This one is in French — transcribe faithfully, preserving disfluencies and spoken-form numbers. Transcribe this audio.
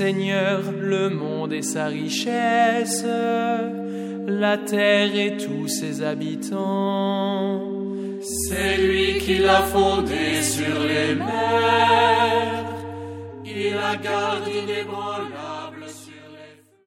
Seigneur le monde et sa richesse, la terre et tous ses habitants. C'est lui qui l'a fondé sur les mers, il a gardé l'ébranlable.